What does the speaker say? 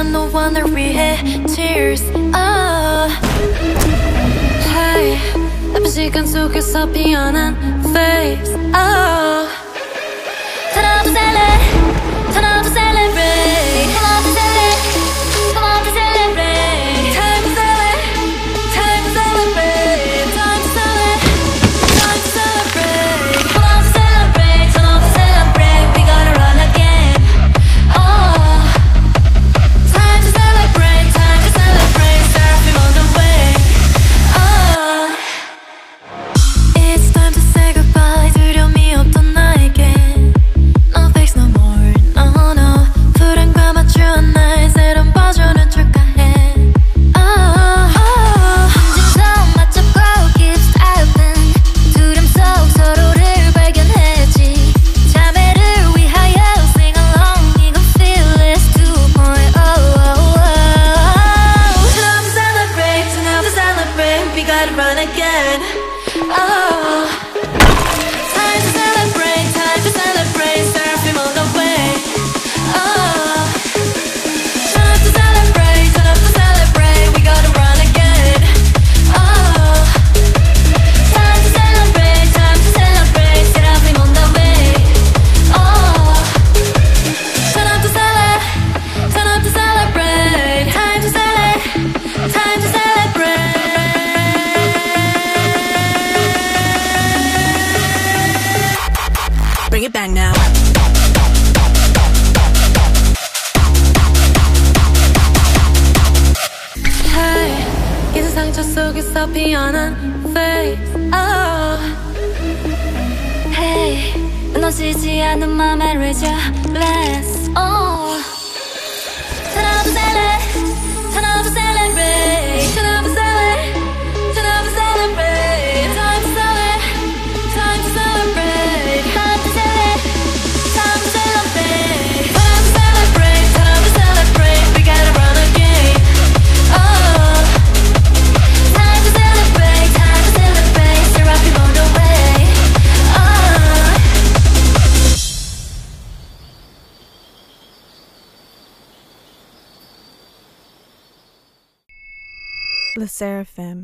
난 너와 날 위해 Tears Hey 나쁜 시간 속에서 피어난 Face Turn up to celebrate Turn up to celebrate Turn up to celebrate Turn up to celebrate Time to celebrate Time to celebrate Time to celebrate Time to celebrate Turn up to celebrate Turn up to celebrate We gotta run again Time to celebrate Time to celebrate Surfing on the wave It's time to say goodbye 두려움이 없던 나에게 No thanks no more No no 불안과 맞추는 나의 새로운 버전은 축하해 심장 맞잡고 keep stopping 두려움 속 서로를 발견했지 자매를 위하여 sing along 이건 fearless 2.0 Time to celebrate Time to celebrate We gotta run again Time to celebrate, time to celebrate, surfing on the wave. Time to celebrate, we gotta run again. Time to celebrate, surfing on the wave. Turn up to celebrate, time to celebrate. Bring it back now. Hey, 이제 상처 속에서 피어난 face. Hey, 무너지지 않는 맘의 resilience. Turn up to celebrate, turn up to celebrate, turn up to celebrate, turn up to celebrate. Time to celebrate, time to celebrate, time to celebrate, time to celebrate, time to celebrate, time to celebrate. We gotta run again. Time to celebrate, you're rocking on the way. Le Seraphim.